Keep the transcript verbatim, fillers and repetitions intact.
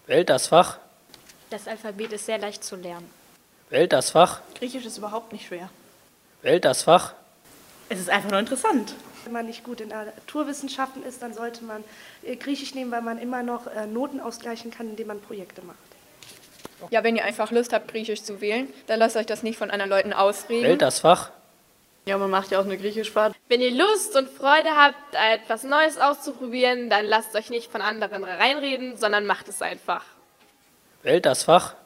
Wählt das Fach. Das Alphabet ist sehr leicht zu lernen. Wählt das Fach. Griechisch ist überhaupt nicht schwer. Wählt das Fach. Es ist einfach nur interessant. Wenn man nicht gut in Naturwissenschaften ist, dann sollte man äh, Griechisch nehmen, weil man immer noch äh, Noten ausgleichen kann, indem man Projekte macht. Ja, wenn ihr einfach Lust habt, Griechisch zu wählen, dann lasst euch das nicht von anderen Leuten ausreden. Wählt das Fach. Ja, man macht ja auch eine Griechischfahrt. Wenn ihr Lust und Freude habt, etwas Neues auszuprobieren, dann lasst euch nicht von anderen reinreden, sondern macht es einfach. Wählt das Fach.